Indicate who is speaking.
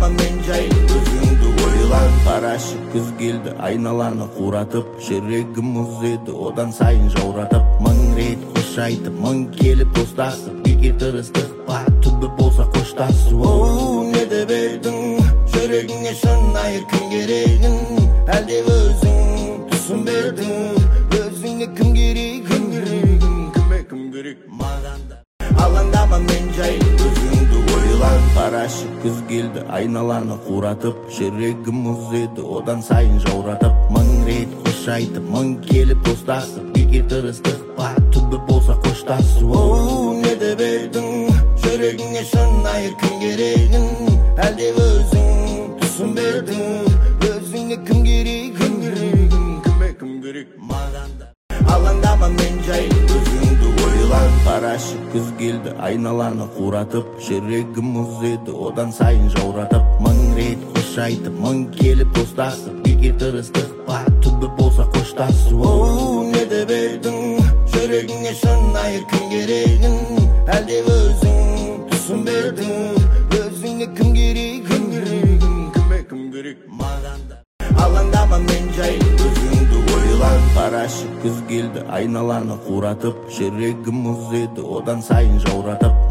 Speaker 1: мен жайлы өзіңді ойлап. Қарашық күз келді айналаны қуратып, жүрегім мұз еді одан сайын жауратып. Мың рет қош айтып, мың келіп достасып, егер тырыстық па түбі болса қоштасу. Не деп едің, жүрегіңе шынайы кім керегін, әлде өзің түсінбедің, өзіңе кім керек, кім керек маған да. Алаңдама мен жайлы өзіңді ойлап. Қарашық күз келді айналаны қуратып, жүрегім мұз еді одан сайын жауратып. Мың рет қош айтып, мың келіп достасып, егер тырыстық па түбі болса қоштасу. Не деп едің, жүрегіңе шынайы кім керегін, әлде өзің түсінбедің, өзіңе кім керек, кім керек маған да. Алаңдама мен жайлы өзіңді ойлап. Қарашық күз келді айналаны қуратып, жүрегім мұз еді одан сайын жауратып. Мың рет қош айтып, мың келіп достасып, егер тырыстық па түбі болса қоштасу. Не деп едің, жүрегіңе шынайы кім керегін, әлде өзің түсінбедің, өзіңе кім керек, кім керек маған да. Алаңдама мен жайлы өзіңді ойлап. Қарашық күз келді айналаны қуратып, жүрегім мұз еді одан сайын жауратып.